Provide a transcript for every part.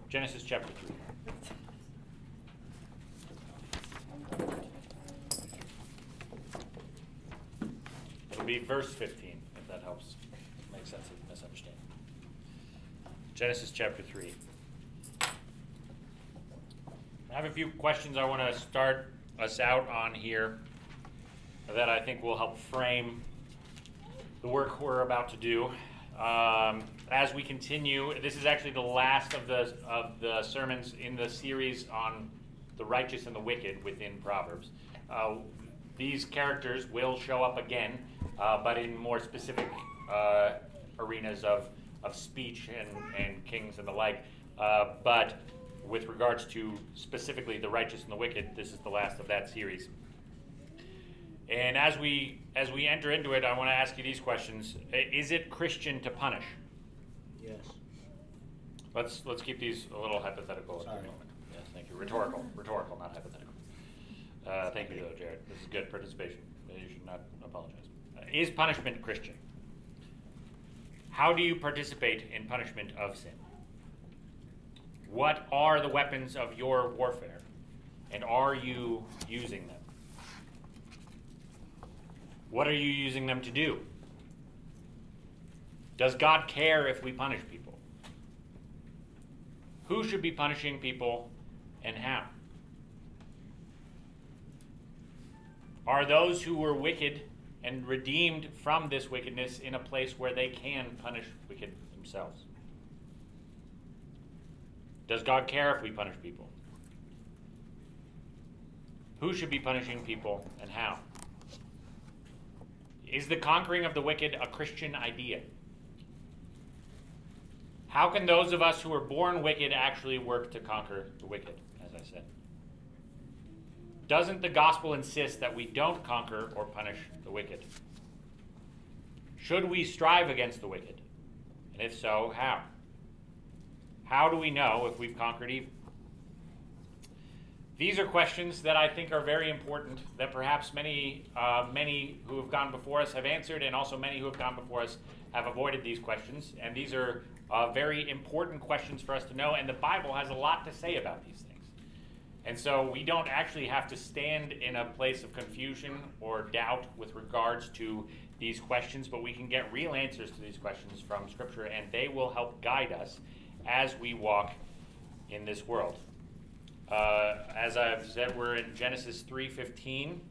Genesis chapter 3. It'll be verse 15, if that helps make sense of the misunderstanding. Genesis chapter 3. I have a few questions I want to start us out on here that I think will help frame the work we're about to do. As we continue, this is actually the last of the sermons in the series on the righteous and the wicked within Proverbs. These characters will show up again, but in more specific arenas of speech and kings and the like. But with regards to specifically the righteous and the wicked, this is the last of that series. And as we enter into it, I want to ask you these questions. Is it Christian to punish? Yes. Let's keep these a little hypothetical at the moment. Yes, thank you. Rhetorical, not hypothetical. Thank you, though, Jared. This is good participation. You should not apologize. Is punishment Christian? How do you participate in punishment of sin? What are the weapons of your warfare, and are you using them? What are you using them to do? Does God care if we punish people? Who should be punishing people, and how? Are those who were wicked and redeemed from this wickedness in a place where they can punish wicked themselves? Does God care if we punish people? Who should be punishing people, and how? Is the conquering of the wicked a Christian idea? How can those of us who are born wicked actually work to conquer the wicked, as I said? Doesn't the gospel insist that we don't conquer or punish the wicked? Should we strive against the wicked? And if so, how? How do we know if we've conquered evil? These are questions that I think are very important, that perhaps many who have gone before us have answered, and also many who have gone before us have avoided these questions. And these are very important questions for us to know, and the Bible has a lot to say about these things. And so we don't actually have to stand in a place of confusion or doubt with regards to these questions, but we can get real answers to these questions from Scripture, and they will help guide us as we walk in this world. As I've said, we're in Genesis 3:15.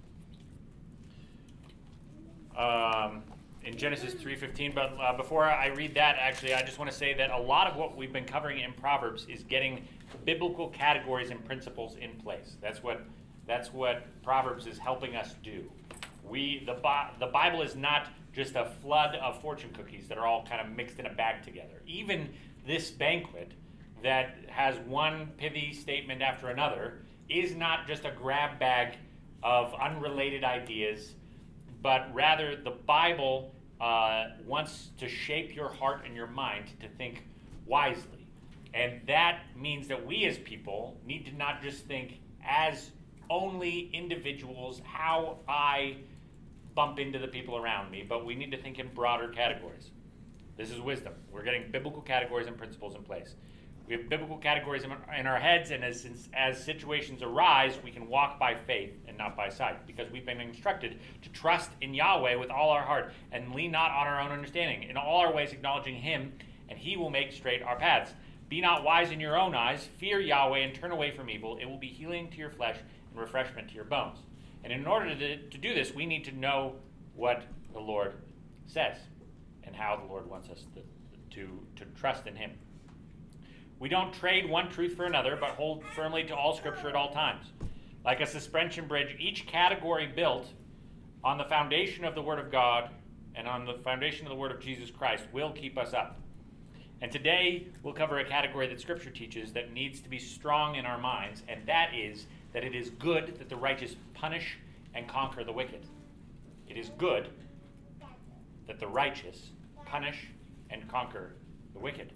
In Genesis 3:15, but before I read that, actually, I just want to say that a lot of what we've been covering in Proverbs is getting biblical categories and principles in place. That's what Proverbs is helping us do. The Bible is not just a flood of fortune cookies that are all kind of mixed in a bag together. Even this banquet that has one pithy statement after another is not just a grab bag of unrelated ideas, but rather the Bible wants to shape your heart and your mind to think wisely. And that means that we as people need to not just think as only individuals how I bump into the people around me, but we need to think in broader categories. This is wisdom. We're getting biblical categories and principles in place. We have biblical categories in our heads, and as situations arise, we can walk by faith and not by sight, because we've been instructed to trust in Yahweh with all our heart and lean not on our own understanding. In all our ways acknowledging Him, and He will make straight our paths. Be not wise in your own eyes. Fear Yahweh and turn away from evil. It will be healing to your flesh and refreshment to your bones. And in order to do this, we need to know what the Lord says and how the Lord wants us to trust in Him. We don't trade one truth for another, but hold firmly to all Scripture at all times. Like a suspension bridge, each category built on the foundation of the Word of God and on the foundation of the Word of Jesus Christ will keep us up. And today, we'll cover a category that Scripture teaches that needs to be strong in our minds, and that is that it is good that the righteous punish and conquer the wicked. It is good that the righteous punish and conquer the wicked.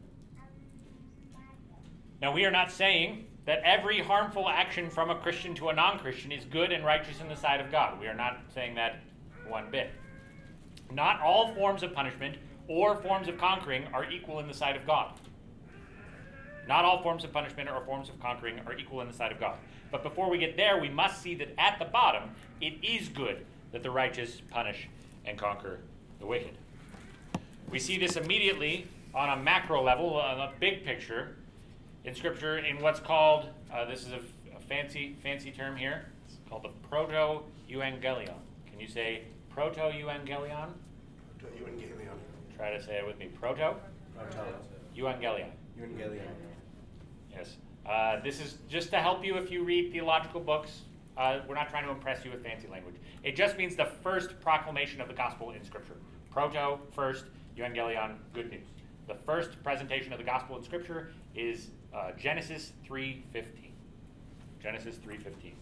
Now, we are not saying that every harmful action from a Christian to a non-Christian is good and righteous in the sight of God. We are not saying that one bit. Not all forms of punishment or forms of conquering are equal in the sight of God. Not all forms of punishment or forms of conquering are equal in the sight of God. But before we get there, we must see that at the bottom, it is good that the righteous punish and conquer the wicked. We see this immediately on a macro level, on a big picture in Scripture, in what's called, this is a fancy term here, it's called the proto-evangelion. Can you say proto-evangelion? Proto-evangelion. Try to say it with me. Proto-evangelion. Evangelion. Yes. This is just to help you if you read theological books. We're not trying to impress you with fancy language. It just means the first proclamation of the gospel in Scripture. Proto, first, evangelion, good news. The first presentation of the gospel in Scripture is Genesis 3:15. Genesis 3:15.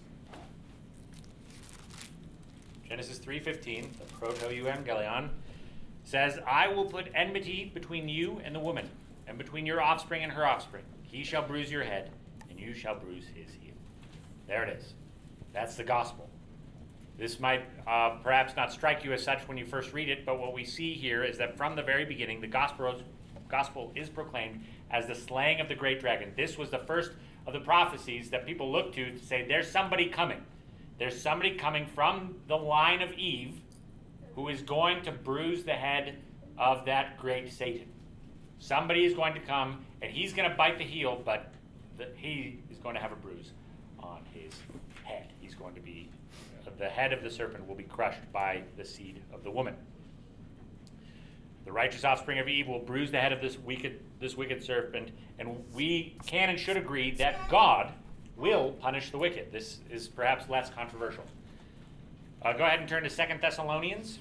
Genesis 3:15, the proto-evangelion, says, I will put enmity between you and the woman, and between your offspring and her offspring. He shall bruise your head, and you shall bruise his heel. There it is. That's the gospel. This might perhaps not strike you as such when you first read it, but what we see here is that from the very beginning, the gospel is proclaimed as the slaying of the great dragon. This was the first of the prophecies that people look to say, there's somebody coming. There's somebody coming from the line of Eve who is going to bruise the head of that great Satan. Somebody is going to come, and he's going to bite the heel, but he is going to have a bruise on his head. He's going to be, the head of the serpent will be crushed by the seed of the woman. The righteous offspring of Eve will bruise the head of this wicked serpent, and we can and should agree that God will punish the wicked. This is perhaps less controversial. Go ahead and turn to 2 Thessalonians.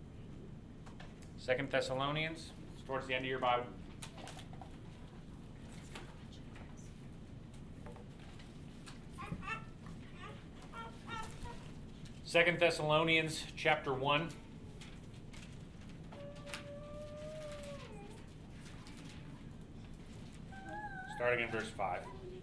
2 Thessalonians, it's towards the end of your Bible. Second Thessalonians chapter 1. Starting in verse 5.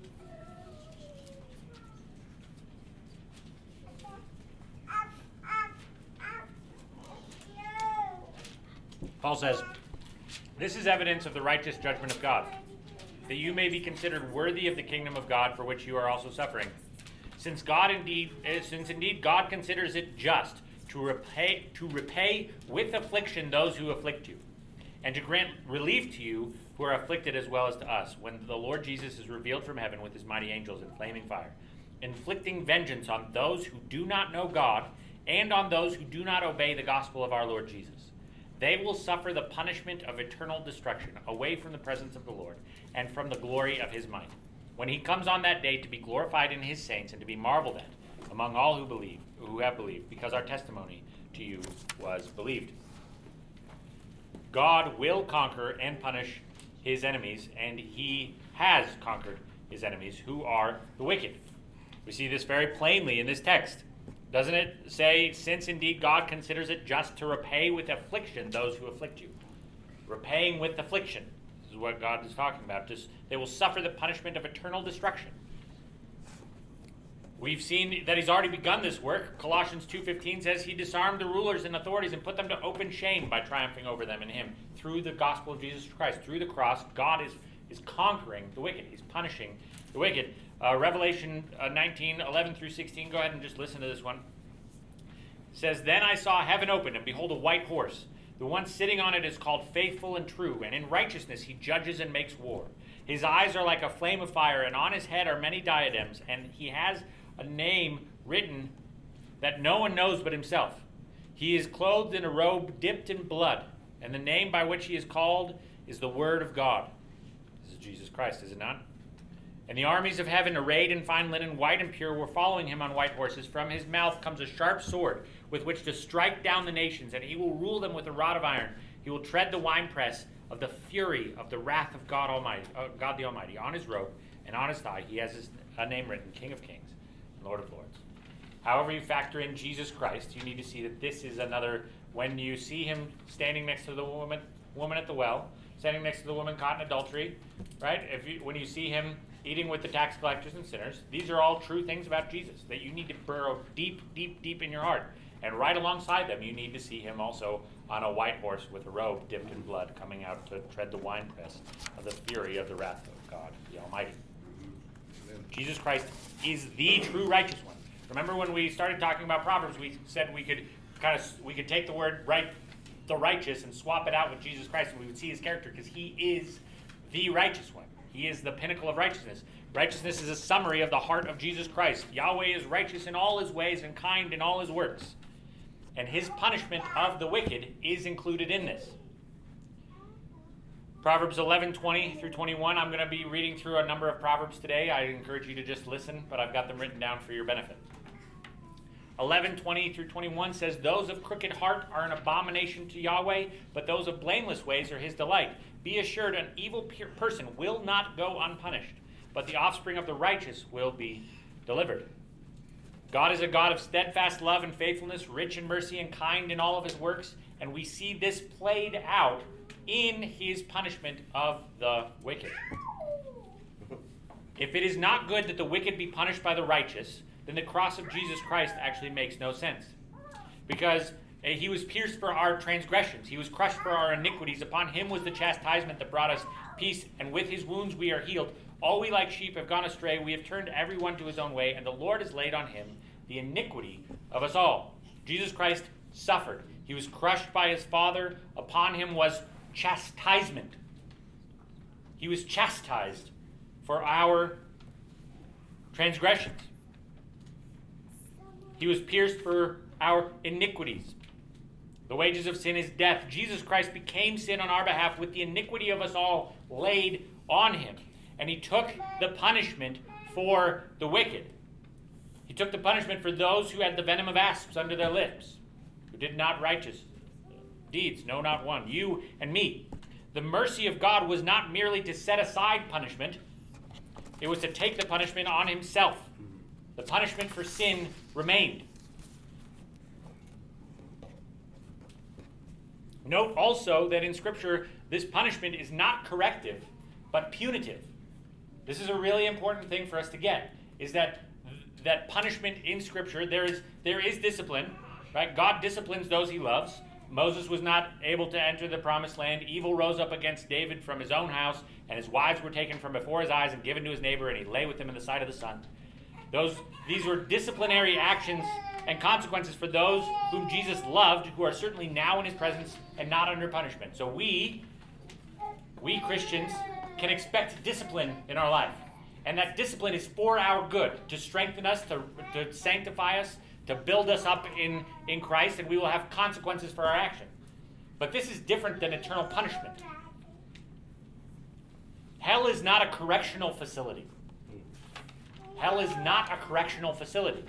Paul says, this is evidence of the righteous judgment of God, that you may be considered worthy of the kingdom of God for which you are also suffering. Since indeed God considers it just to repay with affliction those who afflict you, and to grant relief to you who are afflicted as well as to us, when the Lord Jesus is revealed from heaven with his mighty angels in flaming fire, inflicting vengeance on those who do not know God and on those who do not obey the gospel of our Lord Jesus. They will suffer the punishment of eternal destruction away from the presence of the Lord and from the glory of his might, when he comes on that day to be glorified in his saints and to be marveled at among all who have believed, because our testimony to you was believed. God will conquer and punish his enemies, and he has conquered his enemies, who are the wicked. We see this very plainly in this text. Doesn't it say, since indeed God considers it just to repay with affliction those who afflict you? Repaying with affliction. This is what God is talking about. They will suffer the punishment of eternal destruction. We've seen that he's already begun this work. Colossians 2:15 says he disarmed the rulers and authorities and put them to open shame by triumphing over them in him. Through the gospel of Jesus Christ, through the cross, God is conquering the wicked. He's punishing the wicked. Revelation 19:11 through 16. Go ahead and just listen to this one. It says, Then I saw heaven open, and behold, a white horse. The one sitting on it is called Faithful and True, and in righteousness he judges and makes war. His eyes are like a flame of fire, and on his head are many diadems, and he has a name written that no one knows but himself. He is clothed in a robe dipped in blood, and the name by which he is called is the Word of God. This is Jesus Christ, is it not? And the armies of heaven, arrayed in fine linen, white and pure, were following him on white horses. From his mouth comes a sharp sword with which to strike down the nations, and he will rule them with a rod of iron. He will tread the winepress of the fury of the wrath of God Almighty, God the Almighty. On his robe and on his thigh he has a name written, King of Kings and Lord of Lords. However you factor in Jesus Christ, you need to see that this is another, when you see him standing next to the woman at the well, standing next to the woman caught in adultery, right? When you see him eating with the tax collectors and sinners, these are all true things about Jesus that you need to burrow deep, deep, deep in your heart. And right alongside them, you need to see him also on a white horse with a robe dipped in blood, coming out to tread the winepress of the fury of the wrath God the Almighty. Jesus Christ is the true righteous one. Remember when we started talking about Proverbs, we said we could take the word right, the righteous, and swap it out with Jesus Christ, and we would see his character because he is the righteous one. He is the pinnacle of righteousness. Righteousness is a summary of the heart of Jesus Christ. Yahweh is righteous in all his ways and kind in all his works. And his punishment of the wicked is included in this. Proverbs 11:20 through 21. I'm going to be reading through a number of Proverbs today. I encourage you to just listen, but I've got them written down for your benefit. 11:20 through 21 says, "Those of crooked heart are an abomination to Yahweh, but those of blameless ways are his delight. Be assured, an evil person will not go unpunished, but the offspring of the righteous will be delivered." God is a God of steadfast love and faithfulness, rich in mercy and kind in all of his works, and we see this played out in his punishment of the wicked. If it is not good that the wicked be punished by the righteous, then the cross of Jesus Christ actually makes no sense. Because he was pierced for our transgressions. He was crushed for our iniquities. Upon him was the chastisement that brought us peace, and with his wounds we are healed. All we like sheep have gone astray. We have turned everyone to his own way, and the Lord has laid on him the iniquity of us all. Jesus Christ suffered. He was crushed by his Father. Upon him was chastisement. He was chastised for our transgressions. He was pierced for our iniquities. The wages of sin is death. Jesus Christ became sin on our behalf with the iniquity of us all laid on him. And he took the punishment for the wicked. He took the punishment for those who had the venom of asps under their lips, who did not righteous deeds, no, not one, you and me. The mercy of God was not merely to set aside punishment. It was to take the punishment on himself. The punishment for sin remained. Note also that in Scripture, this punishment is not corrective, but punitive. This is a really important thing for us to get, is that punishment in Scripture, there is discipline, right? God disciplines those he loves. Moses was not able to enter the promised land. Evil rose up against David from his own house, and his wives were taken from before his eyes and given to his neighbor, and he lay with them in the sight of the sun. These were disciplinary actions and consequences for those whom Jesus loved, who are certainly now in his presence and not under punishment. So we Christians can expect discipline in our life. And that discipline is for our good, to strengthen us, to sanctify us, to build us up in Christ, and we will have consequences for our action. But this is different than eternal punishment. Hell is not a correctional facility. Hell is not a correctional facility.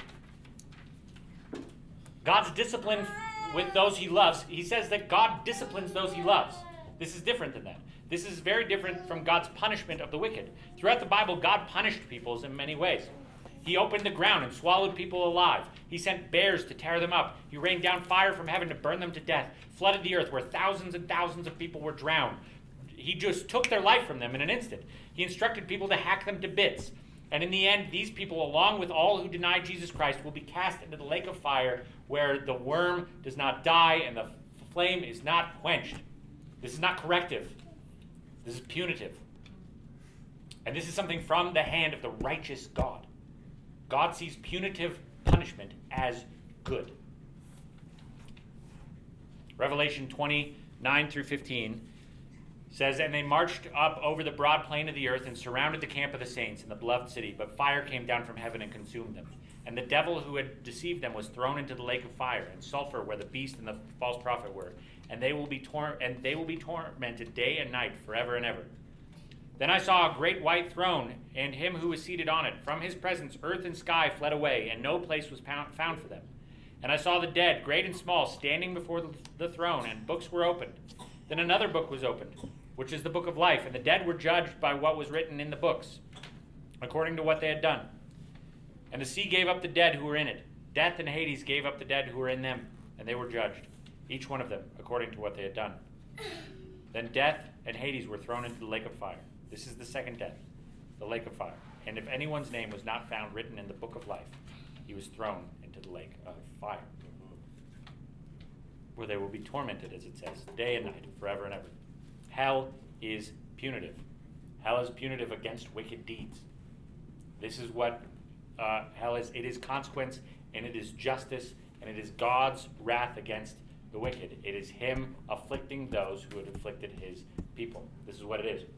God's discipline with those he loves, he says that God disciplines those he loves. This is different than that. This is very different from God's punishment of the wicked. Throughout the Bible, God punished peoples in many ways. He opened the ground and swallowed people alive. He sent bears to tear them up. He rained down fire from heaven to burn them to death, flooded the earth where thousands and thousands of people were drowned. He just took their life from them in an instant. He instructed people to hack them to bits. And in the end, these people, along with all who deny Jesus Christ, will be cast into the lake of fire where the worm does not die and the flame is not quenched. This is not corrective. This is punitive. And this is something from the hand of the righteous God. God sees punitive punishment as good. Revelation 29 through 15 says, "And they marched up over the broad plain of the earth and surrounded the camp of the saints in the beloved city, but fire came down from heaven and consumed them. And the devil who had deceived them was thrown into the lake of fire and sulfur where the beast and the false prophet were. And they will be tormented day and night forever and ever. Then I saw a great white throne and him who was seated on it. From his presence earth and sky fled away, and no place was found for them. And I saw the dead, great and small, standing before the throne, and books were opened. Then another book was opened, which is the book of life, and the dead were judged by what was written in the books, according to what they had done. And the sea gave up the dead who were in it. Death and Hades gave up the dead who were in them, and they were judged, each one of them, according to what they had done. Then death and Hades were thrown into the lake of fire. This is the second death, the lake of fire. And if anyone's name was not found written in the book of life, he was thrown into the lake of fire, where they will be tormented, as it says, day and night, forever and ever." Hell is punitive. Hell is punitive against wicked deeds. This is what hell is. It is consequence, and it is justice, and it is God's wrath against the wicked. It is him afflicting those who had afflicted his people. This is what it is.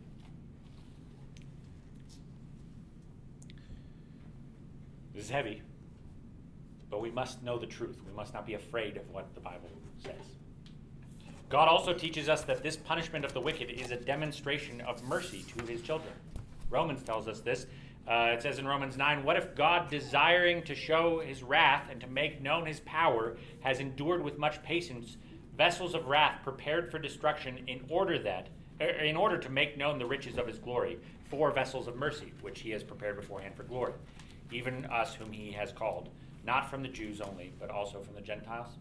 This is heavy, but we must know the truth. We must not be afraid of what the Bible says. God also teaches us that this punishment of the wicked is a demonstration of mercy to his children. Romans tells us this. It says in Romans 9, "What if God, desiring to show his wrath and to make known his power, has endured with much patience vessels of wrath prepared for destruction in order to make known the riches of his glory, for vessels of mercy, which he has prepared beforehand for glory, even us whom he has called, not from the Jews only, but also from the Gentiles?"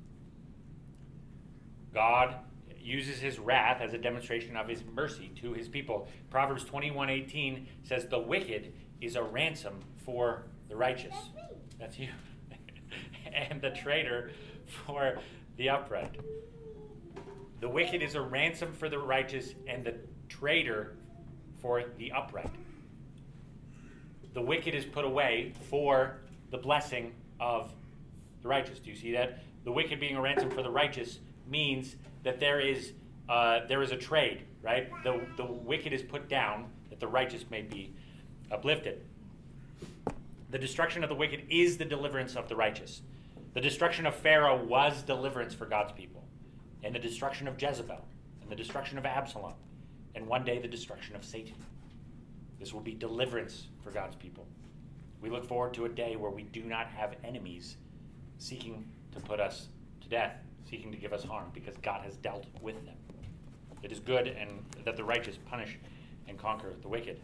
God uses his wrath as a demonstration of his mercy to his people. Proverbs 21:18 says, "The wicked is a ransom for the righteous." That's you. "And the traitor for the upright." The wicked is a ransom for the righteous, and the traitor for the upright. The wicked is put away for the blessing of the righteous. Do you see that? The wicked being a ransom for the righteous means that there is a trade, right? The wicked is put down that the righteous may be uplifted. The destruction of the wicked is the deliverance of the righteous. The destruction of Pharaoh was deliverance for God's people, and the destruction of Jezebel, and the destruction of Absalom, and one day the destruction of Satan. This will be deliverance for God's people. We look forward to a day where we do not have enemies seeking to put us to death, seeking to give us harm, because God has dealt with them. It is good and that the righteous punish and conquer the wicked.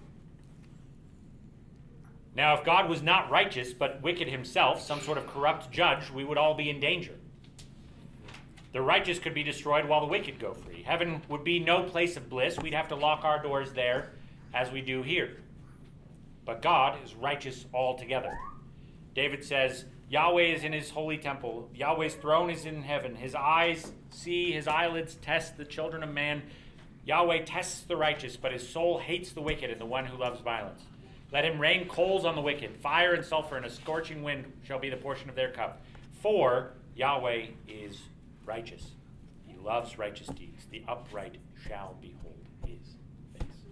Now, if God was not righteous but wicked himself, some sort of corrupt judge, we would all be in danger. The righteous could be destroyed while the wicked go free. Heaven would be no place of bliss. We'd have to lock our doors there as we do here. But God is righteous altogether. David says, "Yahweh is in his holy temple. Yahweh's throne is in heaven. His eyes see, his eyelids test the children of man. Yahweh tests the righteous, but his soul hates the wicked and the one who loves violence. Let him rain coals on the wicked. Fire and sulfur and a scorching wind shall be the portion of their cup. For Yahweh is righteous. He loves righteous deeds. The upright shall behold his face."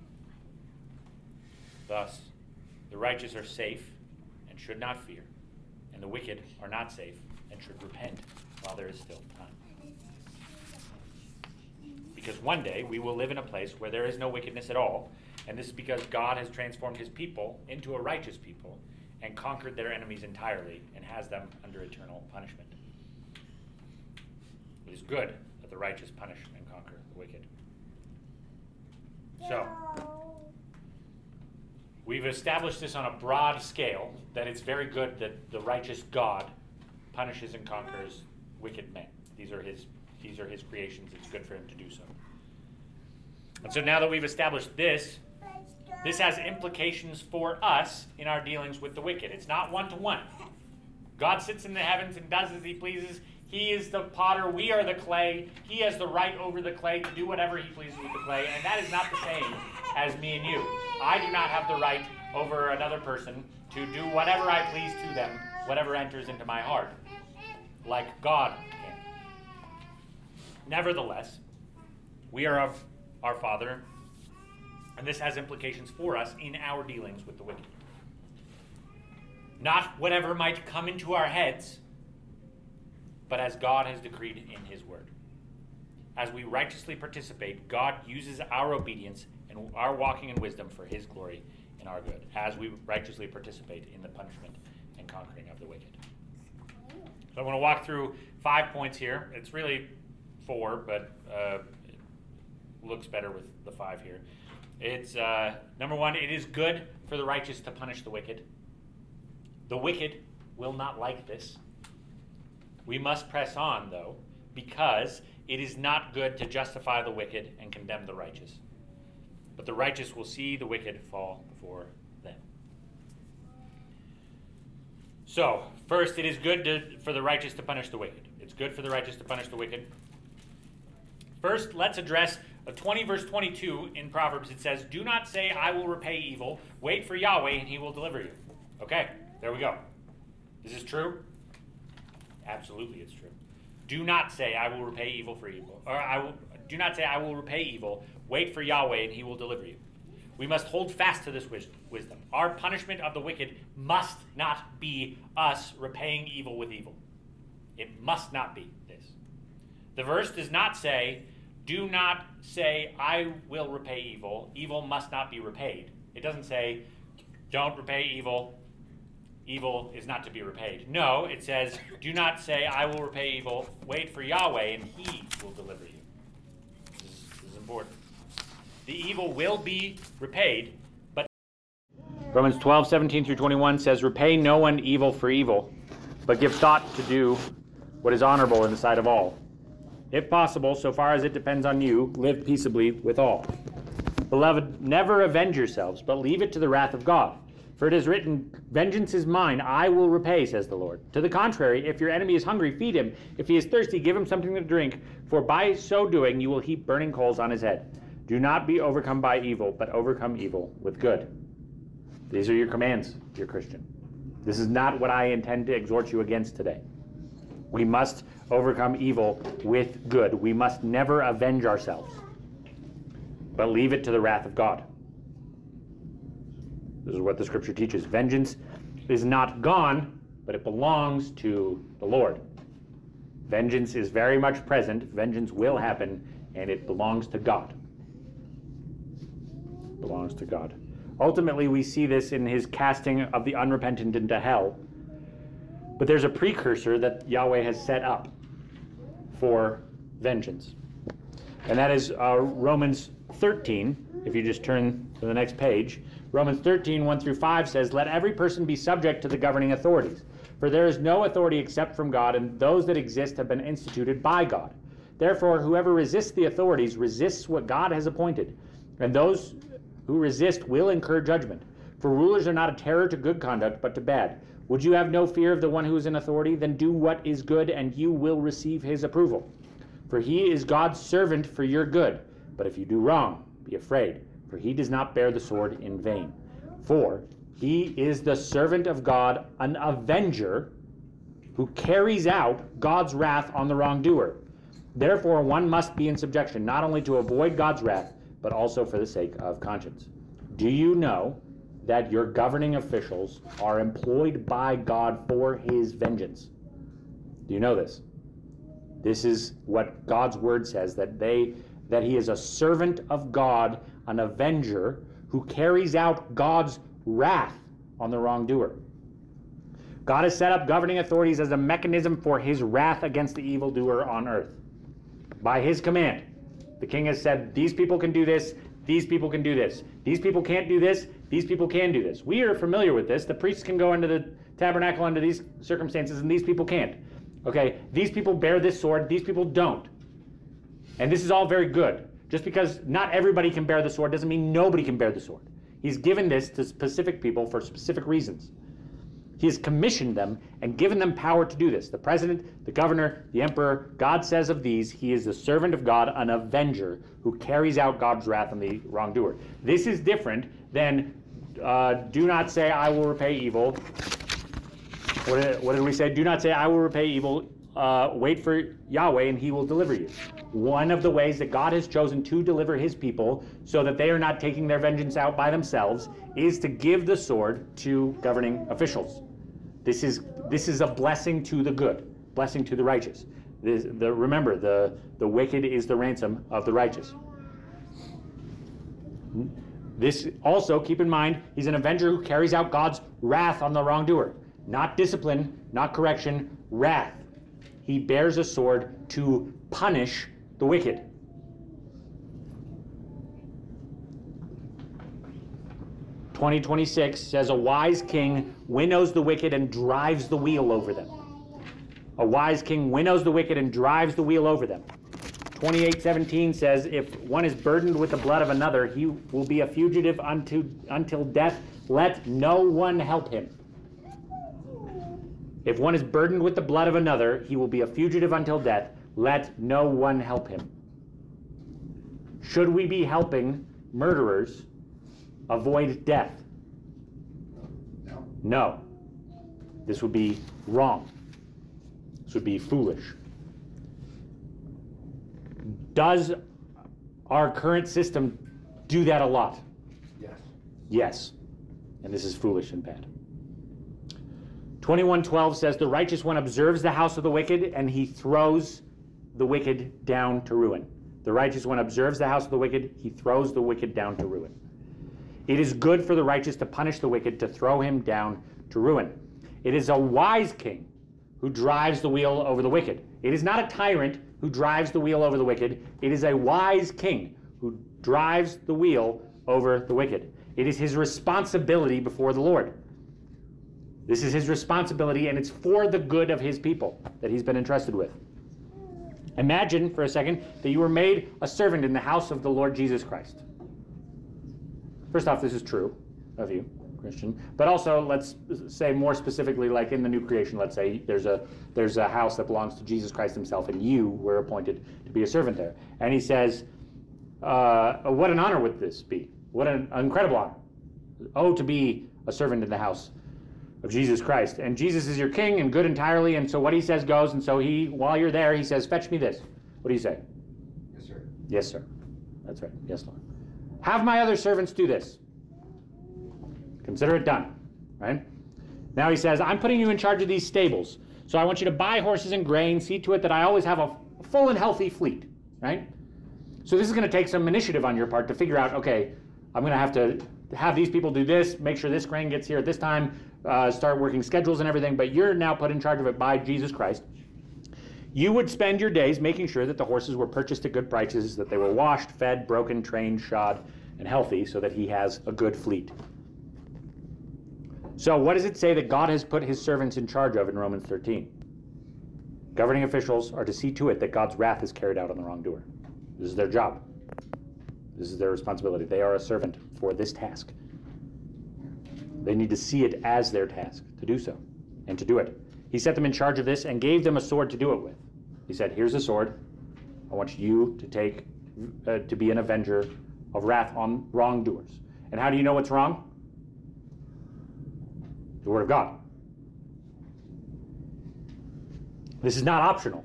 Thus, the righteous are safe and should not fear, and the wicked are not safe and should repent while there is still time. Because one day we will live in a place where there is no wickedness at all, and this is because God has transformed his people into a righteous people and conquered their enemies entirely and has them under eternal punishment. It is good that the righteous punish and conquer the wicked. So, we've established this on a broad scale, that it's very good that the righteous God punishes and conquers wicked men. These are his creations. It's good for him to do so. And so now that we've established this has implications for us in our dealings with the wicked. It's not one-to-one. God sits in the heavens and does as he pleases. He is the potter. We are the clay. He has the right over the clay to do whatever he pleases with the clay. And that is not the same as me and you. I do not have the right over another person to do whatever I please to them, whatever enters into my heart, like God can. Nevertheless, we are of our Father, and this has implications for us in our dealings with the wicked. Not whatever might come into our heads, but as God has decreed in his word. As we righteously participate, God uses our obedience and our walking in wisdom for his glory and our good, as we righteously participate in the punishment and conquering of the wicked. So I want to walk through 5 points here. It's really 4, but it looks better with the 5 here. It's number 1, it is good for the righteous to punish the wicked. The wicked will not like this. We must press on, though, because it is not good to justify the wicked and condemn the righteous. But the righteous will see the wicked fall before them. So, first, it is good for the righteous to punish the wicked. It's good for the righteous to punish the wicked. First, let's address 20 verse 22 in Proverbs, it says, do not say, I will repay evil. Wait for Yahweh and he will deliver you. Okay, there we go. Is this true? Absolutely it's true. Do not say, I will repay evil for evil. Do not say, I will repay evil. Wait for Yahweh and he will deliver you. We must hold fast to this wisdom. Our punishment of the wicked must not be us repaying evil with evil. It must not be this. The verse does not say, do not say, I will repay evil. Evil must not be repaid. It doesn't say, don't repay evil. Evil is not to be repaid. No, it says, do not say, I will repay evil. Wait for Yahweh, and he will deliver you. This is important. The evil will be repaid, but Romans 12:17 through 21 says, repay no one evil for evil, but give thought to do what is honorable in the sight of all. If possible, so far as it depends on you, live peaceably with all. Beloved, never avenge yourselves, but leave it to the wrath of God. For it is written, vengeance is mine, I will repay, says the Lord. To the contrary, if your enemy is hungry, feed him. If he is thirsty, give him something to drink, for by so doing you will heap burning coals on his head. Do not be overcome by evil, but overcome evil with good. These are your commands, dear Christian. This is not what I intend to exhort you against today. We must overcome evil with good. We must never avenge ourselves, but leave it to the wrath of God. This is what the scripture teaches. Vengeance is not gone, but it belongs to the Lord. Vengeance is very much present. Vengeance will happen, and it belongs to God. It belongs to God. Ultimately, we see this in his casting of the unrepentant into hell. But there's a precursor that Yahweh has set up for vengeance. And that is Romans 13, if you just turn to the next page. Romans 13, 1 through 5 says, let every person be subject to the governing authorities. For there is no authority except from God, and those that exist have been instituted by God. Therefore, whoever resists the authorities resists what God has appointed. And those who resist will incur judgment. For rulers are not a terror to good conduct, but to bad. Would you have no fear of the one who is in authority? Then do what is good, and you will receive his approval. For he is God's servant for your good. But if you do wrong, be afraid, for he does not bear the sword in vain. For he is the servant of God, an avenger, who carries out God's wrath on the wrongdoer. Therefore, one must be in subjection, not only to avoid God's wrath, but also for the sake of conscience. Do you know that your governing officials are employed by God for his vengeance? Do you know this? This is what God's word says, that he is a servant of God, an avenger, who carries out God's wrath on the wrongdoer. God has set up governing authorities as a mechanism for his wrath against the evildoer on earth. By his command, the king has said, these people can do this, these people can do this. These people can't do this, these people can do this. We are familiar with this. The priests can go into the tabernacle under these circumstances, and these people can't. Okay, these people bear this sword, these people don't. And this is all very good. Just because not everybody can bear the sword doesn't mean nobody can bear the sword. He's given this to specific people for specific reasons. He has commissioned them and given them power to do this. The president, the governor, the emperor, God says of these, he is the servant of God, an avenger who carries out God's wrath on the wrongdoer. This is different than do not say, I will repay evil. What did we say? Do not say, I will repay evil. Wait for Yahweh and he will deliver you. One of the ways that God has chosen to deliver his people so that they are not taking their vengeance out by themselves is to give the sword to governing officials. This is a blessing to the good, blessing to the righteous. Remember, the wicked is the ransom of the righteous. This also, keep in mind, he's an avenger who carries out God's wrath on the wrongdoer. Not discipline, not correction, wrath. He bears a sword to punish the wicked. Psalm 26 says, a wise king winnows the wicked and drives the wheel over them. A wise king winnows the wicked and drives the wheel over them. 28:17 says, if one is burdened with the blood of another, he will be a fugitive until death. Let no one help him. If one is burdened with the blood of another, he will be a fugitive until death. Let no one help him. Should we be helping murderers avoid death? No. This would be wrong. This would be foolish. Does our current system do that a lot? Yes. Yes. And this is foolish and bad. 21:12 says, the righteous one observes the house of the wicked, and he throws the wicked down to ruin. The righteous one observes the house of the wicked, he throws the wicked down to ruin. It is good for the righteous to punish the wicked, to throw him down to ruin. It is a wise king who drives the wheel over the wicked. It is not a tyrant who drives the wheel over the wicked. It is a wise king who drives the wheel over the wicked. It is his responsibility before the Lord. This is his responsibility, and it's for the good of his people that he's been entrusted with. Imagine for a second that you were made a servant in the house of the Lord Jesus Christ. First off, this is true of you, Christian. But also, let's say more specifically, like in the new creation, let's say there's a house that belongs to Jesus Christ himself, and you were appointed to be a servant there. And he says, what an honor would this be? What an incredible honor. Oh, to be a servant in the house of Jesus Christ. And Jesus is your king and good entirely, and so what he says goes, and so while you're there, he says, fetch me this. What do you say? Yes, sir. Yes, sir. That's right. Yes, Lord. Have my other servants do this. Consider it done, right? Now he says, I'm putting you in charge of these stables, so I want you to buy horses and grain, see to it that I always have a full and healthy fleet, right? So this is going to take some initiative on your part to figure out, okay, I'm going to have these people do this, make sure this grain gets here at this time, start working schedules and everything, but you're now put in charge of it by Jesus Christ. You would spend your days making sure that the horses were purchased at good prices, that they were washed, fed, broken, trained, shod, and healthy, so that he has a good fleet. So what does it say that God has put his servants in charge of in Romans 13? Governing officials are to see to it that God's wrath is carried out on the wrongdoer. This is their job. This is their responsibility. They are a servant for this task. They need to see it as their task to do so and to do it. He set them in charge of this and gave them a sword to do it with. He said, here's a sword. I want you to be an avenger of wrath on wrongdoers. And how do you know what's wrong? The Word of God. This is not optional.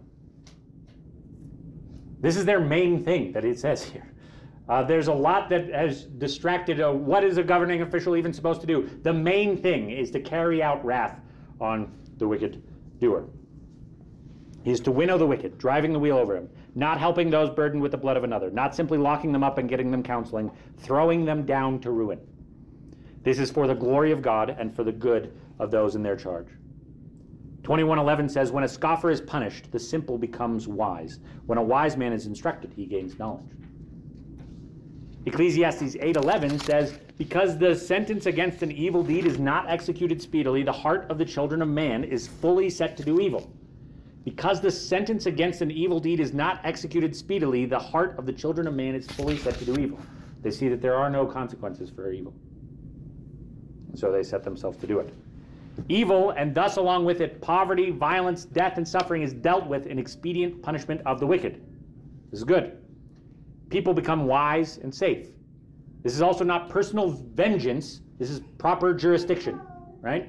This is their main thing that it says here. There's a lot that has distracted. What is a governing official even supposed to do? The main thing is to carry out wrath on the wicked doer. He is to winnow the wicked, driving the wheel over him, not helping those burdened with the blood of another, not simply locking them up and getting them counseling, throwing them down to ruin. This is for the glory of God and for the good of those in their charge. 21:11 says, when a scoffer is punished, the simple becomes wise. When a wise man is instructed, he gains knowledge. Ecclesiastes 8:11 says, because the sentence against an evil deed is not executed speedily, the heart of the children of man is fully set to do evil. Because the sentence against an evil deed is not executed speedily, the heart of the children of man is fully set to do evil. They see that there are no consequences for evil. And so they set themselves to do it. Evil, and thus along with it, poverty, violence, death, and suffering is dealt with in expedient punishment of the wicked. This is good. People become wise and safe. This is also not personal vengeance. This is proper jurisdiction, right?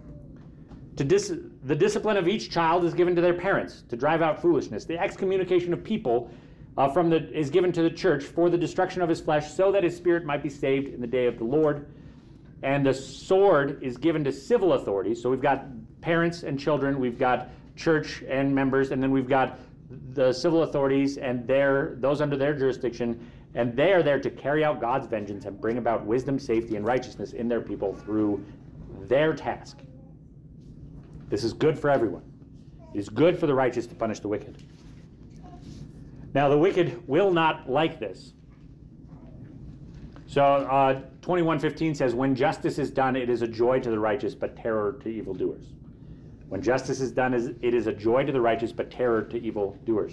The discipline of each child is given to their parents to drive out foolishness. The excommunication of people is given to the church for the destruction of his flesh, so that his spirit might be saved in the day of the Lord. And the sword is given to civil authorities. So we've got parents and children, we've got church and members, and then we've got the civil authorities and those under their jurisdiction, and they are there to carry out God's vengeance and bring about wisdom, safety, and righteousness in their people through their task. This is good for everyone. It is good for the righteous to punish the wicked. Now, the wicked will not like this. So 21:15 says, when justice is done, it is a joy to the righteous, but terror to evildoers. When justice is done, it is a joy to the righteous, but terror to evildoers.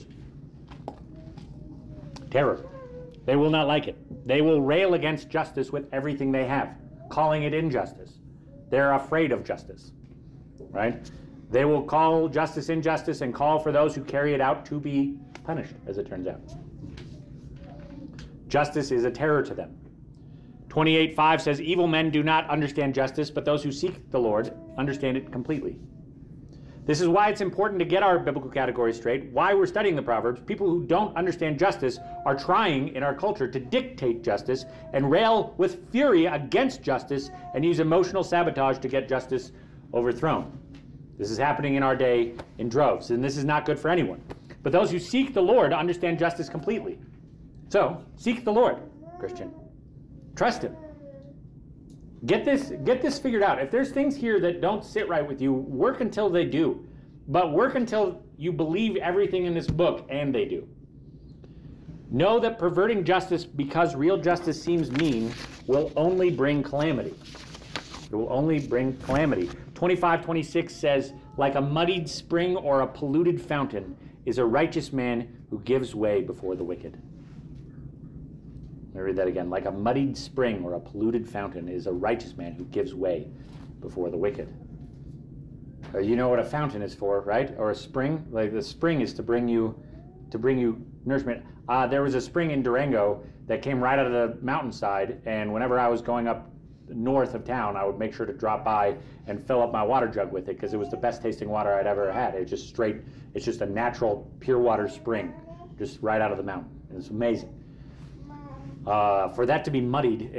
Terror. They will not like it. They will rail against justice with everything they have, calling it injustice. They're afraid of justice, right? They will call justice injustice and call for those who carry it out to be punished, as it turns out. Justice is a terror to them. 28:5 says, evil men do not understand justice, but those who seek the Lord understand it completely. This is why it's important to get our biblical categories straight, why we're studying the Proverbs. People who don't understand justice are trying in our culture to dictate justice and rail with fury against justice and use emotional sabotage to get justice overthrown. This is happening in our day in droves, and this is not good for anyone. But those who seek the Lord understand justice completely. So, seek the Lord, Christian. Trust him. Get this figured out. If there's things here that don't sit right with you, work until they do. But work until you believe everything in this book, and they do. Know that perverting justice because real justice seems mean will only bring calamity. It will only bring calamity. 25:26 says, like a muddied spring or a polluted fountain is a righteous man who gives way before the wicked. Let me read that again. Like a muddied spring or a polluted fountain is a righteous man who gives way before the wicked. You know what a fountain is for, right? Or a spring? Like the spring is to bring you nourishment. There was a spring in Durango that came right out of the mountainside, and whenever I was going up north of town, I would make sure to drop by and fill up my water jug with it because it was the best tasting water I'd ever had. It's just a natural pure water spring, just right out of the mountain. It's amazing. For that to be muddied,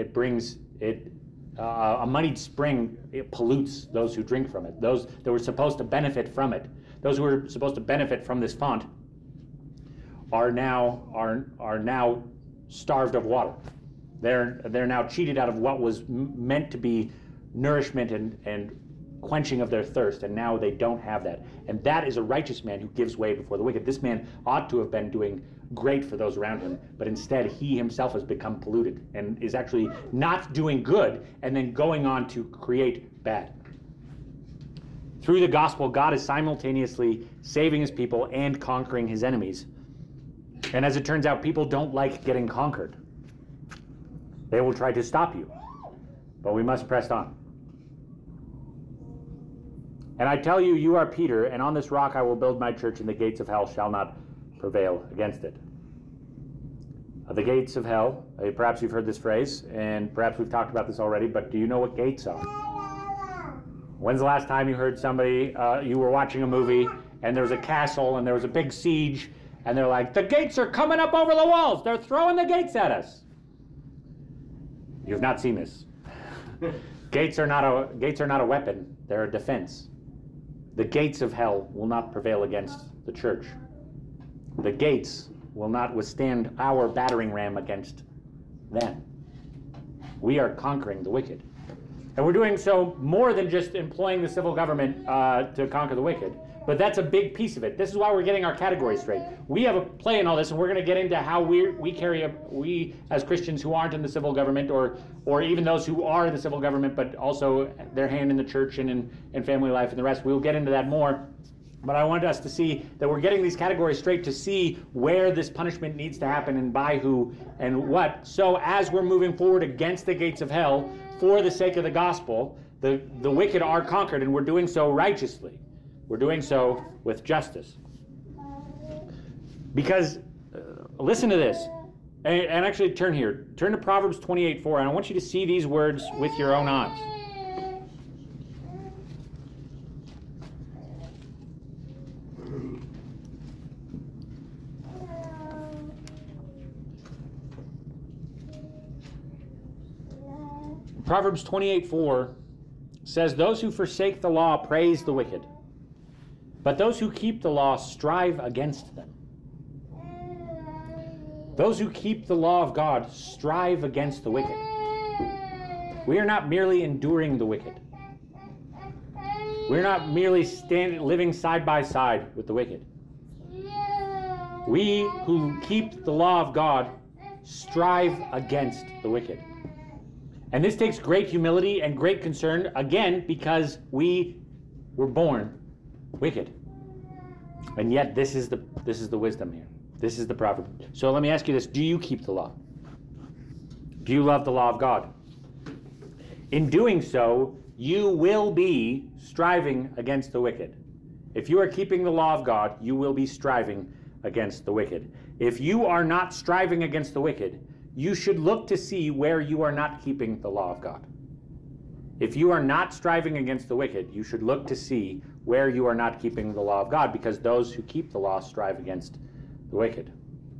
a muddied spring, it pollutes those who drink from it. Those that were supposed to benefit from it, those who were supposed to benefit from this font, are now starved of water. They're now cheated out of what was meant to be nourishment and quenching of their thirst, and now they don't have that. And that is a righteous man who gives way before the wicked. This man ought to have been doing great for those around him, but instead he himself has become polluted and is actually not doing good and then going on to create bad. Through the gospel, God is simultaneously saving his people and conquering his enemies. And as it turns out, people don't like getting conquered. They will try to stop you, but we must press on. And I tell you, you are Peter, and on this rock I will build my church, and the gates of hell shall not prevail against it. The gates of hell, perhaps you've heard this phrase, and perhaps we've talked about this already, but do you know what gates are? When's the last time you heard somebody, you were watching a movie, and there was a castle, and there was a big siege, and they're like, the gates are coming up over the walls! They're throwing the gates at us! You've not seen this. Gates are not a weapon, they're a defense. The gates of hell will not prevail against the church. The gates will not withstand our battering ram against them. We are conquering the wicked. And we're doing so more than just employing the civil government to conquer the wicked. But that's a big piece of it. This is why we're getting our categories straight. We have a play in all this, and we're going to get into how we as Christians who aren't in the civil government, or even those who are in the civil government, but also their hand in the church and in family life and the rest. We'll get into that more. But I wanted us to see that we're getting these categories straight to see where this punishment needs to happen and by who and what. So as we're moving forward against the gates of hell for the sake of the gospel, the wicked are conquered, and we're doing so righteously. We're doing so with justice. Because, listen to this, and actually turn to Proverbs 28:4, and I want you to see these words with your own eyes. Proverbs 28:4 says, those who forsake the law praise the wicked, but those who keep the law strive against them. Those who keep the law of God strive against the wicked. We are not merely enduring the wicked. We're not merely living side by side with the wicked. We who keep the law of God strive against the wicked. And this takes great humility and great concern, again, because we were born wicked. And yet this is the wisdom here. This is the proverb. So let me ask you this. Do you keep the law? Do you love the law of God? In doing so, you will be striving against the wicked. If you are keeping the law of God, you will be striving against the wicked. If you are not striving against the wicked, you should look to see where you are not keeping the law of God. If you are not striving against the wicked, you should look to see where you are not keeping the law of God, because those who keep the law strive against the wicked.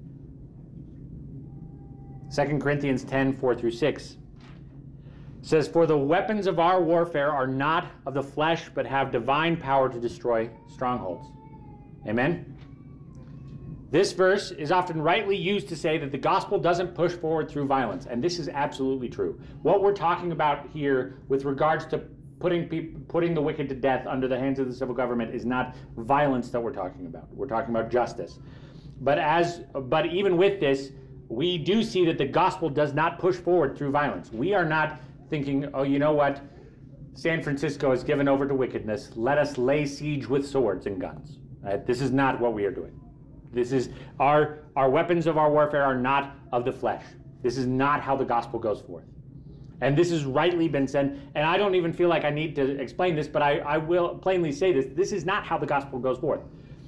2 Corinthians 10, 4-6 says, "For the weapons of our warfare are not of the flesh, but have divine power to destroy strongholds." Amen? This verse is often rightly used to say that the gospel doesn't push forward through violence, and this is absolutely true. What we're talking about here with regards to putting the wicked to death under the hands of the civil government is not violence that we're talking about. We're talking about justice. But even with this, we do see that the gospel does not push forward through violence. We are not thinking, oh, you know what? San Francisco is given over to wickedness. Let us lay siege with swords and guns. Right? This is not what we are doing. This is our weapons of our warfare are not of the flesh. This is not how the gospel goes forth. And this has rightly been said, and I don't even feel like I need to explain this, but I will plainly say this. This is not how the gospel goes forth.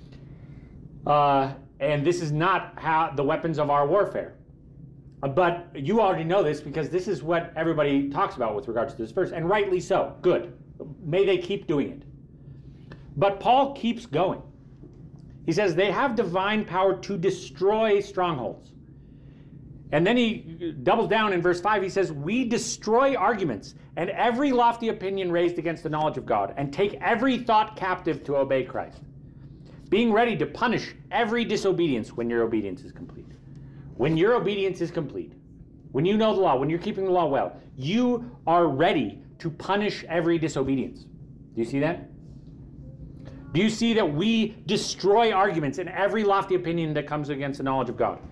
And this is not how the weapons of our warfare. But you already know this because this is what everybody talks about with regards to this verse, and rightly so. Good. May they keep doing it. But Paul keeps going. He says they have divine power to destroy strongholds. And then he doubles down in verse 5. He says, "We destroy arguments and every lofty opinion raised against the knowledge of God, and take every thought captive to obey Christ, being ready to punish every disobedience when your obedience is complete." When your obedience is complete, when you know the law, when you're keeping the law well, you are ready to punish every disobedience. Do you see that? Do you see that we destroy arguments and every lofty opinion that comes against the knowledge of God?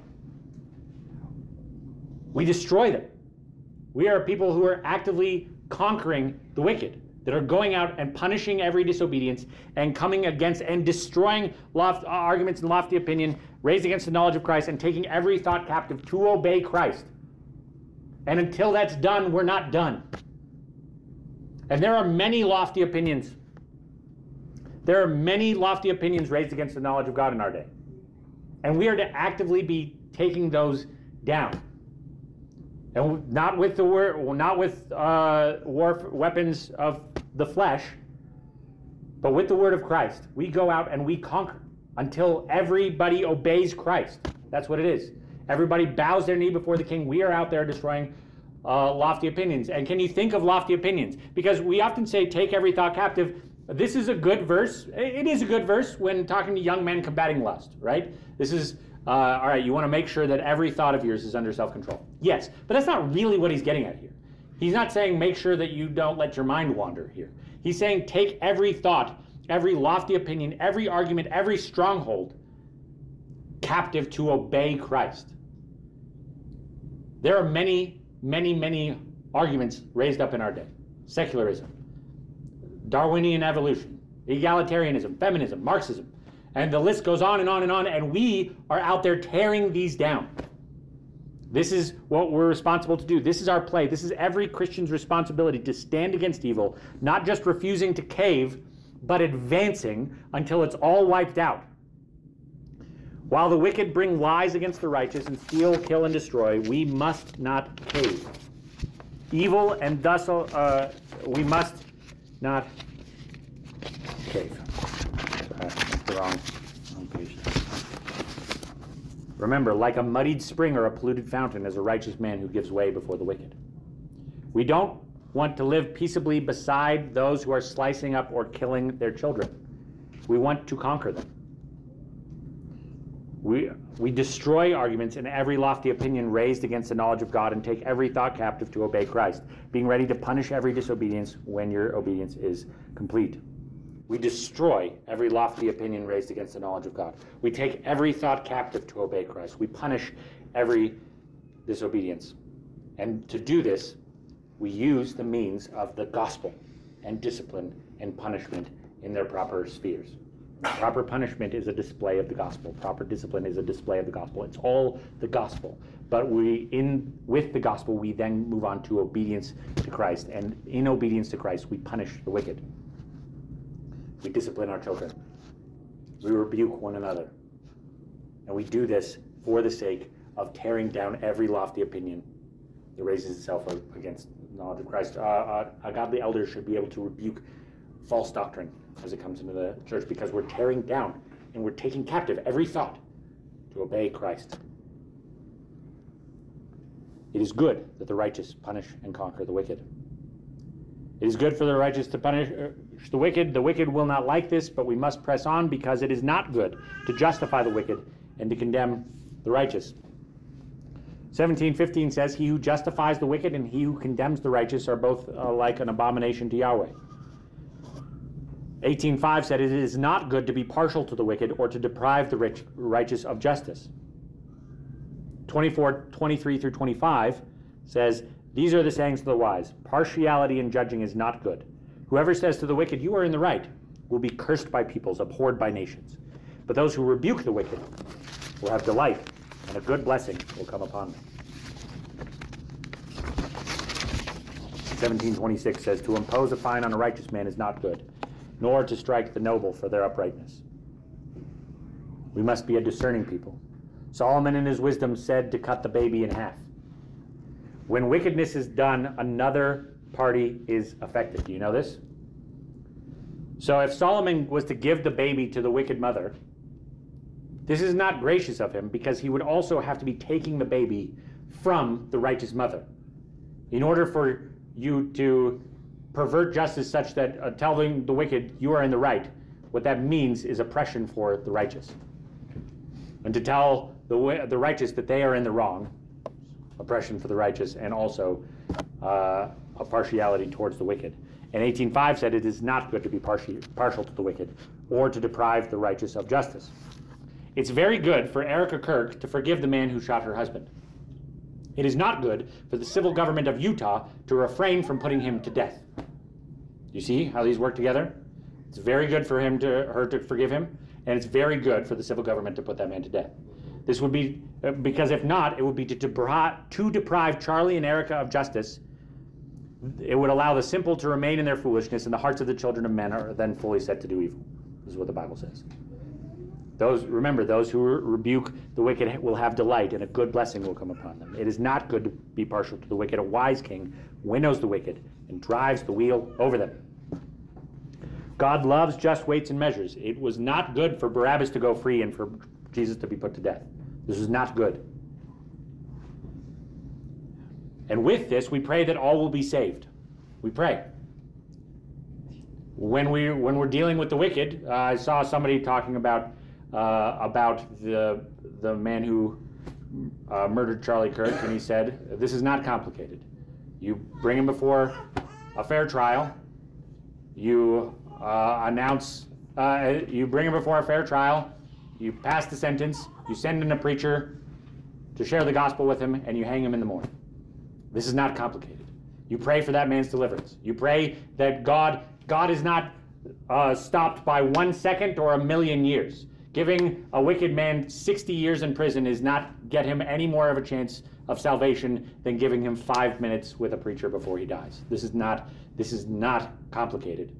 We destroy them. We are people who are actively conquering the wicked, that are going out and punishing every disobedience and coming against and destroying arguments and lofty opinion raised against the knowledge of Christ, and taking every thought captive to obey Christ. And until that's done, we're not done. And there are many lofty opinions. There are many lofty opinions raised against the knowledge of God in our day. And we are to actively be taking those down. And not with the word, not with weapons of the flesh, but with the word of Christ. We go out and we conquer until everybody obeys Christ. That's what it is. Everybody bows their knee before the King. We are out there destroying lofty opinions. And can you think of lofty opinions? Because we often say, take every thought captive. This is a good verse. It is a good verse when talking to young men combating lust, right? This is, all right, you want to make sure that every thought of yours is under self-control. Yes, but that's not really what he's getting at here. He's not saying make sure that you don't let your mind wander here. He's saying take every thought, every lofty opinion, every argument, every stronghold captive to obey Christ. There are many, many, many arguments raised up in our day. Secularism, Darwinian evolution, egalitarianism, feminism, Marxism, and the list goes on and on and on, and we are out there tearing these down. This is what we're responsible to do. This is our play. This is every Christian's responsibility, to stand against evil, not just refusing to cave, but advancing until it's all wiped out. While the wicked bring lies against the righteous and steal, kill, and destroy, we must not cave. Evil, and thus we must not cave. That's the wrong page. Remember, like a muddied spring or a polluted fountain is a righteous man who gives way before the wicked. We don't want to live peaceably beside those who are slicing up or killing their children. We want to conquer them. We destroy arguments and every lofty opinion raised against the knowledge of God, and take every thought captive to obey Christ, being ready to punish every disobedience when your obedience is complete. We destroy every lofty opinion raised against the knowledge of God. We take every thought captive to obey Christ. We punish every disobedience. And to do this, we use the means of the gospel and discipline and punishment in their proper spheres. Proper punishment is a display of the gospel. Proper discipline is a display of the gospel. It's all the gospel. But with the gospel, we then move on to obedience to Christ. And in obedience to Christ, we punish the wicked. We discipline our children. We rebuke one another. And we do this for the sake of tearing down every lofty opinion that raises itself against knowledge of Christ. A godly elder should be able to rebuke false doctrine as it comes into the church, because we're tearing down and we're taking captive every thought to obey Christ. It is good that the righteous punish and conquer the wicked. It is good for the righteous to punish the wicked. The wicked will not like this, but we must press on, because it is not good to justify the wicked and to condemn the righteous. 17:15 says, "He who justifies the wicked and he who condemns the righteous are both like an abomination to Yahweh." 18:5 said, "It is not good to be partial to the wicked or to deprive the righteous of justice." 24:23 through 25 says, "These are the sayings of the wise. Partiality in judging is not good. Whoever says to the wicked, 'You are in the right,' will be cursed by peoples, abhorred by nations. But those who rebuke the wicked will have delight, and a good blessing will come upon them." 17:26 says, "To impose a fine on a righteous man is not good, nor to strike the noble for their uprightness." We must be a discerning people. Solomon in his wisdom said to cut the baby in half. When wickedness is done, another party is affected. Do you know this? So if Solomon was to give the baby to the wicked mother, this is not gracious of him, because he would also have to be taking the baby from the righteous mother. In order for you to pervert justice such that telling the wicked you are in the right, what that means is oppression for the righteous. And to tell the righteous that they are in the wrong, oppression for the righteous, and also a partiality towards the wicked. And 18:5 said it is not good to be partial to the wicked or to deprive the righteous of justice. It's very good for Erica Kirk to forgive the man who shot her husband. It is not good for the civil government of Utah to refrain from putting him to death. You see how these work together? It's very good for her to forgive him, and it's very good for the civil government to put that man to death. This would be, because if not, it would be to deprive Charlie and Erica of justice. It would allow the simple to remain in their foolishness, and the hearts of the children of men are then fully set to do evil. This is what the Bible says. Remember, those who rebuke the wicked will have delight, and a good blessing will come upon them. It is not good to be partial to the wicked. A wise king winnows the wicked and drives the wheel over them. God loves just weights and measures. It was not good for Barabbas to go free and for Jesus to be put to death. This is not good. And with this, we pray that all will be saved. We pray. When we're dealing with the wicked, I saw somebody talking about the man who murdered Charlie Kirk, and he said, "This is not complicated. You bring him before a fair trial. You you bring him before a fair trial. You pass the sentence. You send in a preacher to share the gospel with him, and you hang him in the morning. This is not complicated. You pray for that man's deliverance. You pray that God is not stopped by 1 second or 1,000,000 years. Giving a wicked man 60 years in prison is not get him any more of a chance of salvation than giving him 5 minutes with a preacher before he dies. This is not complicated.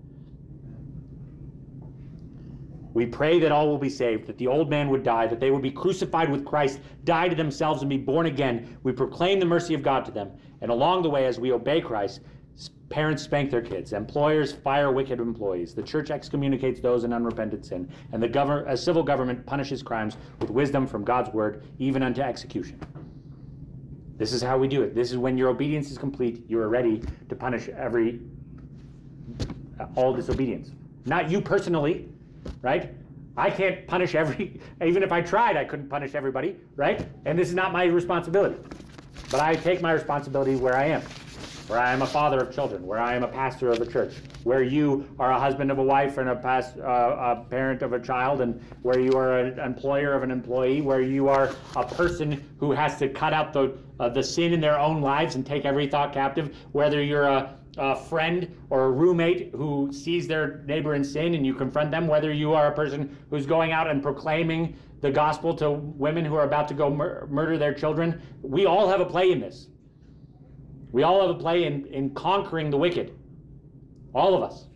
We pray that all will be saved, that the old man would die, that they would be crucified with Christ, die to themselves, and be born again. We proclaim the mercy of God to them. And along the way, as we obey Christ, parents spank their kids, employers fire wicked employees, the church excommunicates those in unrepentant sin, and the civil government punishes crimes with wisdom from God's word, even unto execution. This is how we do it. This is when your obedience is complete, you are ready to punish all disobedience. Not you personally, right? I can't punish even if I tried, I couldn't punish everybody, right? And this is not my responsibility. But I take my responsibility where I am a father of children, where I am a pastor of a church, where you are a husband of a wife and a parent of a child, and where you are an employer of an employee, where you are a person who has to cut out the sin in their own lives and take every thought captive, whether you're a friend or a roommate who sees their neighbor in sin and you confront them, whether you are a person who's going out and proclaiming the gospel to women who are about to go murder their children. We all have a play in this. We all have a play in conquering the wicked. All of us.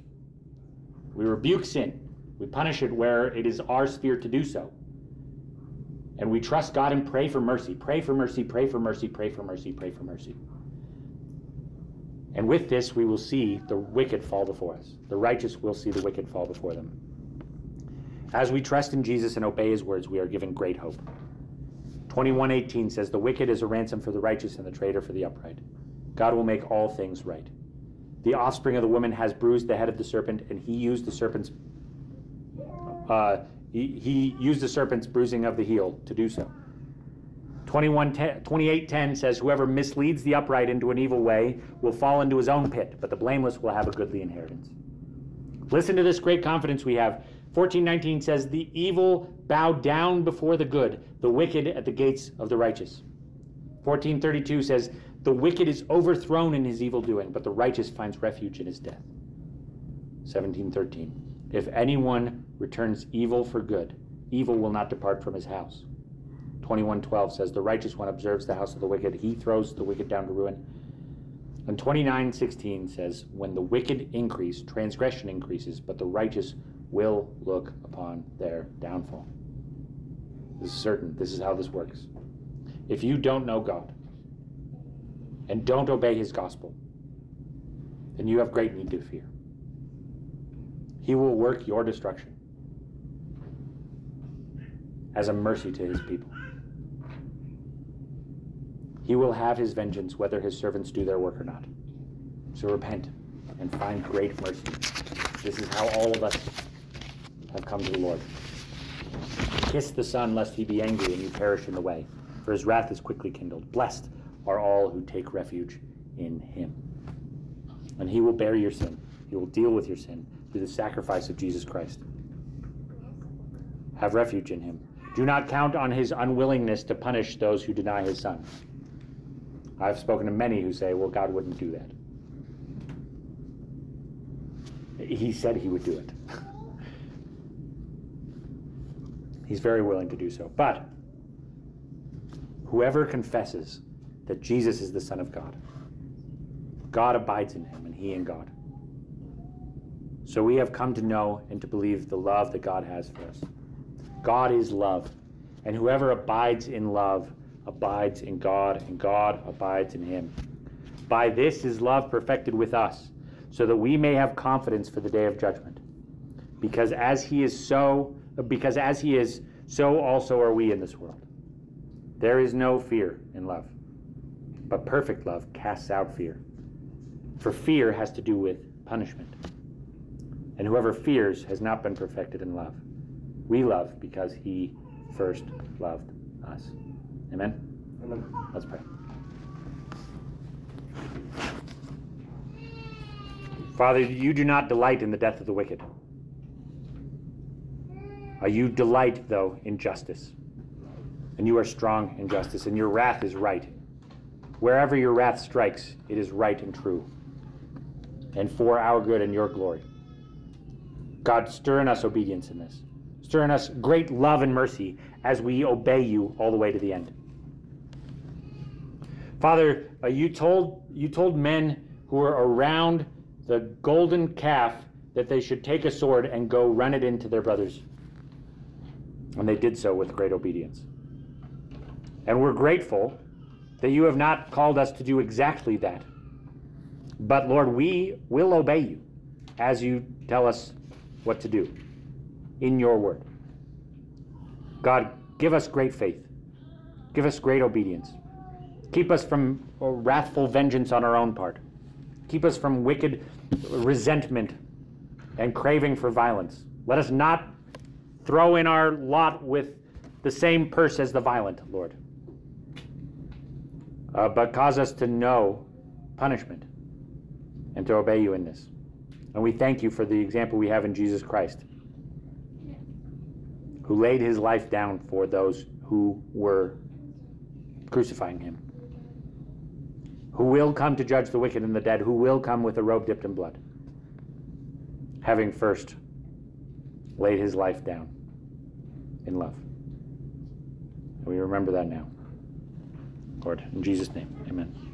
We rebuke sin. We punish it where it is our sphere to do so. And we trust God and pray for mercy. Pray for mercy, pray for mercy, pray for mercy, pray for mercy. And with this, we will see the wicked fall before us. The righteous will see the wicked fall before them. As we trust in Jesus and obey his words, we are given great hope. 21:18 says, the wicked is a ransom for the righteous and the traitor for the upright. God will make all things right. The offspring of the woman has bruised the head of the serpent, and he used the serpent's bruising of the heel to do so. 28:10 says, whoever misleads the upright into an evil way will fall into his own pit, but the blameless will have a goodly inheritance. Listen to this great confidence we have. 14:19 says, the evil bow down before the good, the wicked at the gates of the righteous. 14:32 says, the wicked is overthrown in his evil doing, but the righteous finds refuge in his death. 17:13, if anyone returns evil for good, evil will not depart from his house. 21:12 says, the righteous one observes the house of the wicked, he throws the wicked down to ruin. And 29:16 says, when the wicked increase, transgression increases, but the righteous will look upon their downfall. This is certain. This is how this works. If you don't know God and don't obey his gospel, then you have great need to fear. He will work your destruction as a mercy to his people. He will have his vengeance whether his servants do their work or not. So repent and find great mercy. This is how all of us have come to the Lord. Kiss the Son, lest he be angry and you perish in the way, for his wrath is quickly kindled. Blessed are all who take refuge in him. And he will bear your sin. He will deal with your sin through the sacrifice of Jesus Christ. Have refuge in him. Do not count on his unwillingness to punish those who deny his Son. I've spoken to many who say, well, God wouldn't do that. He said he would do it. He's very willing to do so. But whoever confesses that Jesus is the Son of God, God abides in him and he in God. So we have come to know and to believe the love that God has for us. God is love, and whoever abides in love abides in God, and God abides in him. By this is love perfected with us, so that we may have confidence for the day of judgment. Because as he is, so also are we in this world. There is no fear in love, but perfect love casts out fear. For fear has to do with punishment. And whoever fears has not been perfected in love. We love because he first loved us. Amen? Amen. Let's pray. Father, you do not delight in the death of the wicked. You delight, though, in justice. And you are strong in justice, and your wrath is right. Wherever your wrath strikes, it is right and true, and for our good and your glory. God, stir in us obedience in this. Stir in us great love and mercy as we obey you all the way to the end. Father, you told men who were around the golden calf that they should take a sword and go run it into their brothers. And they did so with great obedience. And we're grateful that you have not called us to do exactly that. But Lord, we will obey you as you tell us what to do in your word. God, give us great faith. Give us great obedience. Keep us from wrathful vengeance on our own part. Keep us from wicked resentment and craving for violence. Let us not throw in our lot with the same purse as the violent, Lord. But cause us to know punishment and to obey you in this. And we thank you for the example we have in Jesus Christ, who laid his life down for those who were crucifying him, who will come to judge the wicked and the dead, who will come with a robe dipped in blood, having first laid his life down in love. And we remember that now. Lord, in Jesus' name, amen.